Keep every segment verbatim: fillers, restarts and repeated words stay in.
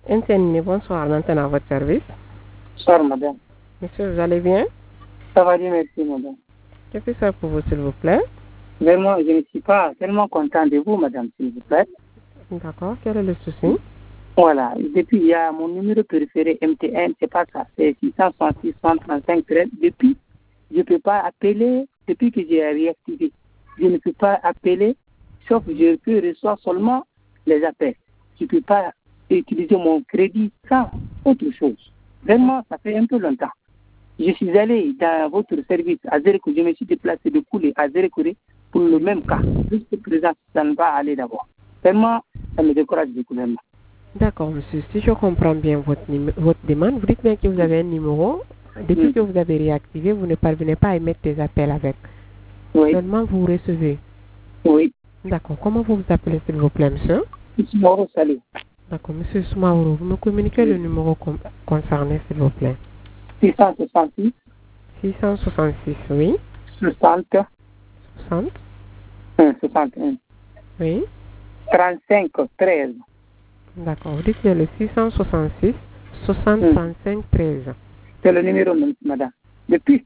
Interne, bonsoir, maintenant à votre service. Bonsoir, madame. Monsieur, vous allez bien? Ça va bien, merci, madame. Que puis-je faire pour vous, s'il vous plaît? Vraiment, je ne suis pas tellement content de vous, madame, s'il vous plaît. D'accord, quel est le souci? Voilà, depuis, il y a mon numéro préféré M T N, c'est pas ça, c'est six cent soixante-six, cent trente-cinq, treize. Depuis, je ne peux pas appeler, depuis que j'ai réactivé, je ne peux pas appeler, sauf que je peux recevoir seulement les appels. Je ne peux pas utiliser mon crédit sans autre chose. Vraiment, ça fait un peu longtemps. Je suis allé dans votre service à Zérekouré, je me suis déplacé de Koulé à Zérekouré pour le même cas. Jusqu'à présent, ça ne va aller d'abord. Vraiment, ça me décourage beaucoup même. D'accord, monsieur. Si je comprends bien votre, votre demande, vous dites bien que vous avez un numéro. Depuis mmh. que vous avez réactivé, vous ne parvenez pas à émettre des appels avec. Oui. Seulement, vous recevez. Oui. D'accord. Comment vous vous appelez, s'il vous plaît, monsieur? Soumaro Salé. D'accord, monsieur Soumaro, vous me communiquez oui. le numéro con concerné, s'il vous plaît. six cent soixante-six. six cent soixante-six, oui. soixante. soixante. soixante et un. Oui. trente-cinq, treize. D'accord, vous dites que le six cent soixante-six, soixante, Hum. trente-cinq, treize. C'est le numéro, madame. Depuis.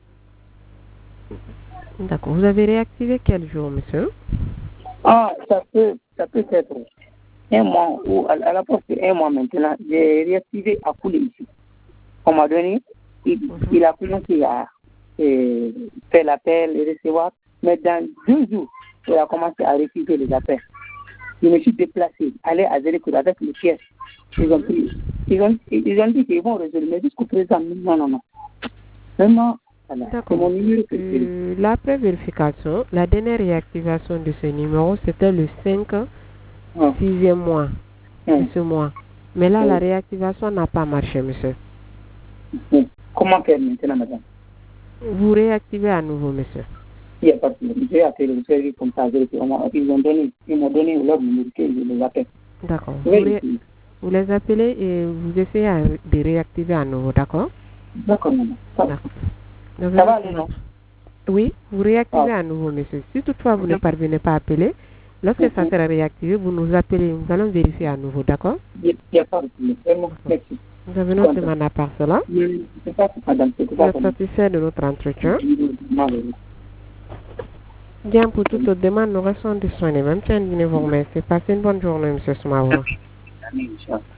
D'accord, vous avez réactivé quel jour, monsieur? Ah, ça peut, ça peut être un mois ou à la fois c'est un mois maintenant. J'ai réactivé à Koulé ici. On m'a donné, il, mm -hmm. il a commencé à euh, faire l'appel et recevoir, mais dans deux jours, il a commencé à refuser les appels. Je me suis déplacé, aller à Zérekouré avec les pièces. Ils ont pris, ils ont, ils ont dit qu'ils vont résoudre, mais jusqu'au présent, non, non, non. Vraiment, voilà, c'est mon numéro. Euh, L'après vérification, la dernière réactivation de ce numéro, c'était le cinq, oh. sixième mois oh. de ce mois. Mais là, oh. la réactivation n'a pas marché, monsieur. Comment faire maintenant, madame? Vous réactivez à nouveau, monsieur. Il n'y a pas de problème. J'ai appelé le service comme ça. Ils m'ont donné, ils m'ont donné leur numéro que je les appelle. D'accord. Vous, ré... vous les appelez et vous essayez de réactiver à nouveau, d'accord? D'accord, madame. Ça, ça va aller, non? Oui, vous réactivez ah. à nouveau, monsieur. Si toutefois vous ne parvenez pas à appeler, lorsque mm -hmm. ça sera réactivé, vous nous appelez, nous allons vérifier à nouveau, d'accord? Il n'y a pas de problème. Vraiment, merci. Vous avez notre demande à part cela? Oui, c'est pas madame. Vous êtes satisfait de notre entretien? Bien, pour toute autre demande, nous restons disponibles. Même si vous remercie. Passez une bonne journée, monsieur Soumaoro.